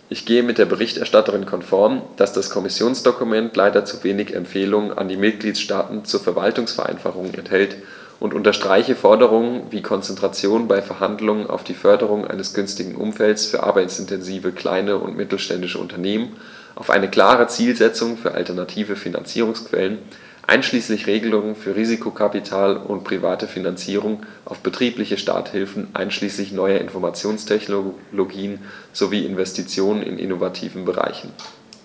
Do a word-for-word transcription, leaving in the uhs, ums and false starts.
Ich gehe mit der Berichterstatterin konform, dass das Kommissionsdokument leider zu wenig Empfehlungen an die Mitgliedstaaten zur Verwaltungsvereinfachung enthält und unterstreiche Forderungen wie Konzentration bei Verhandlungen auf die Förderung eines günstigen Umfelds für arbeitsintensive kleine und mittelständische Unternehmen, auf eine klare Zielsetzung für alternative Finanzierungsquellen, einschließlich Regelungen für Risikokapital und private Finanzierung, auf betriebliche Starthilfen einschließlich neuer Informationstechnologien sowie Investitionen in innovativen Bereichen.